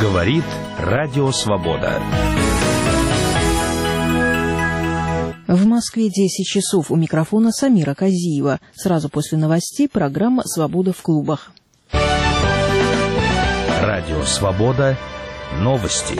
Говорит Радио Свобода. В Москве 10 часов. У микрофона Самира Казиева. Сразу после новостей программа «Свобода в клубах». Радио Свобода. Новости.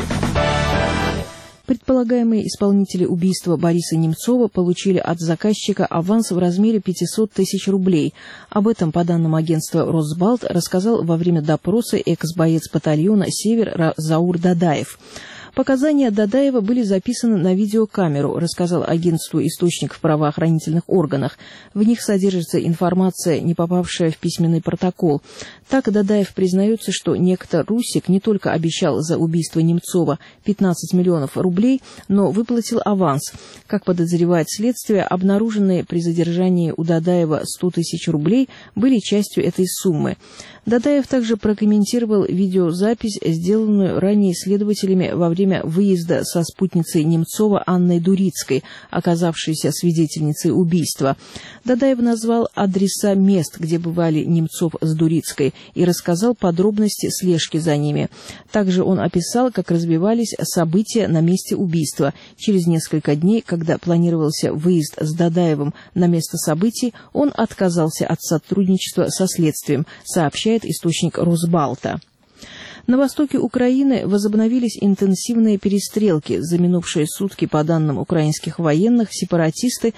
Предполагаемые исполнители убийства Бориса Немцова получили от заказчика аванс в размере 500 тысяч рублей. Об этом, по данным агентства «Росбалт», рассказал во время допроса экс-боец батальона «Север» Заур Дадаев. Показания Дадаева были записаны на видеокамеру, рассказал агентству источник в правоохранительных органах. В них содержится информация, не попавшая в письменный протокол. Так Дадаев признается, что некто Русик не только обещал за убийство Немцова 15 миллионов рублей, но выплатил аванс. Как подозревает следствие, обнаруженные при задержании у Дадаева 100 тысяч рублей были частью этой суммы. Дадаев также прокомментировал видеозапись, сделанную ранее следователями во время выезда со спутницей Немцова Анной Дурицкой, оказавшейся свидетельницей убийства. Дадаев назвал адреса мест, где бывали Немцов с Дурицкой, и рассказал подробности слежки за ними. Также он описал, как развивались события на месте убийства. Через несколько дней, когда планировался выезд с Дадаевым на место событий, он отказался от сотрудничества со следствием, сообщает источник Росбалта. На востоке Украины возобновились интенсивные перестрелки. За минувшие сутки, по данным украинских военных, сепаратисты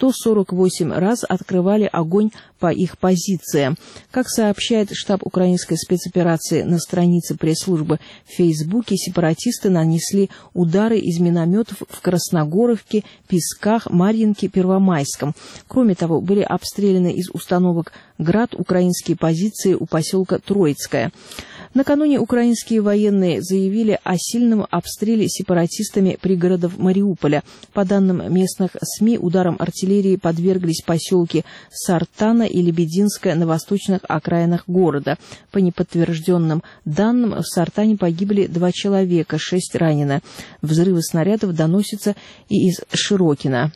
148 раз открывали огонь по их позициям. Как сообщает штаб украинской спецоперации на странице пресс-службы в Фейсбуке, сепаратисты нанесли удары из минометов в Красногоровке, Песках, Марьинке, Первомайском. Кроме того, были обстреляны из установок «Град» украинские позиции у поселка Троицкое. Накануне украинские военные заявили о сильном обстреле сепаратистами пригородов Мариуполя. По данным местных СМИ, ударам артиллерии подверглись поселки Сартана и Лебединская на восточных окраинах города. По неподтвержденным данным, в Сартане погибли 2 человека, 6 ранено. Взрывы снарядов доносятся и из Широкина.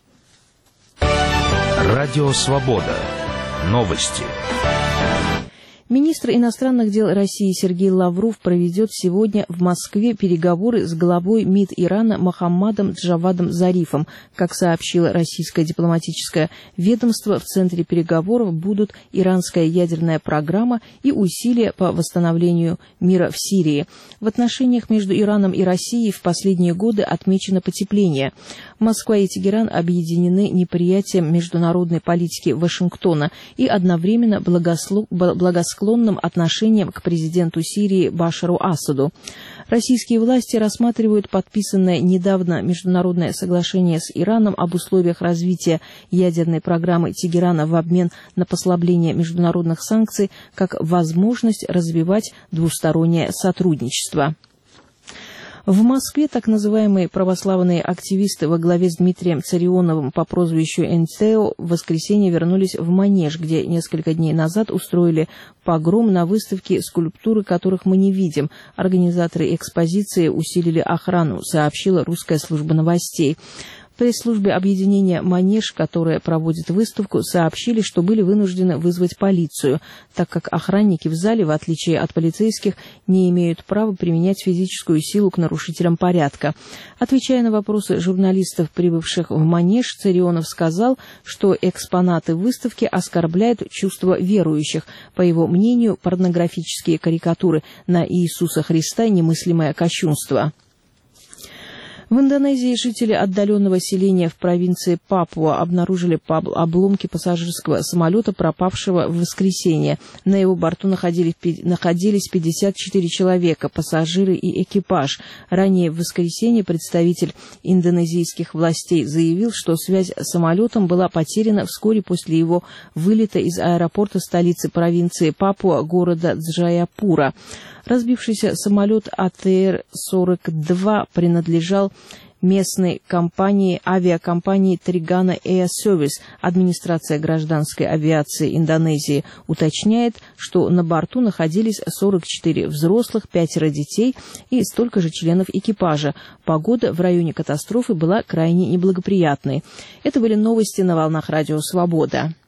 Радио Свобода. Новости. Министр иностранных дел России Сергей Лавров проведет сегодня в Москве переговоры с главой МИД Ирана Мохаммадом Джавадом Зарифом. Как сообщило российское дипломатическое ведомство, в центре переговоров будут иранская ядерная программа и усилия по восстановлению мира в Сирии. В отношениях между Ираном и Россией в последние годы отмечено потепление. Москва и Тегеран объединены неприятием международной политики Вашингтона и одновременно благосклонным отношением к президенту Сирии Башару Асаду. Российские власти рассматривают подписанное недавно международное соглашение с Ираном об условиях развития ядерной программы Тегерана в обмен на послабление международных санкций как возможность развивать двустороннее сотрудничество. В Москве так называемые православные активисты во главе с Дмитрием Царионовым по прозвищу Энтео в воскресенье вернулись в Манеж, где несколько дней назад устроили погром на выставке, скульптуры которых мы не видим. Организаторы экспозиции усилили охрану, сообщила русская служба новостей. В пресс-службе объединения «Манеж», которая проводит выставку, сообщили, что были вынуждены вызвать полицию, так как охранники в зале, в отличие от полицейских, не имеют права применять физическую силу к нарушителям порядка. Отвечая на вопросы журналистов, прибывших в «Манеж», Царионов сказал, что экспонаты выставки оскорбляют чувства верующих. По его мнению, порнографические карикатуры на Иисуса Христа – немыслимое кощунство. В Индонезии жители отдаленного селения в провинции Папуа обнаружили обломки пассажирского самолета, пропавшего в воскресенье. На его борту находились 54 человека, пассажиры и экипаж. Ранее в воскресенье представитель индонезийских властей заявил, что связь с самолетом была потеряна вскоре после его вылета из аэропорта столицы провинции Папуа, города Джаяпура. Разбившийся самолет АТР-42 принадлежал местной авиакомпании Тригана Air Service. Администрация гражданской авиации Индонезии уточняет, что на борту находились 44 взрослых, 5 детей и столько же членов экипажа. Погода в районе катастрофы была крайне неблагоприятной. Это были новости на волнах Радио Свобода.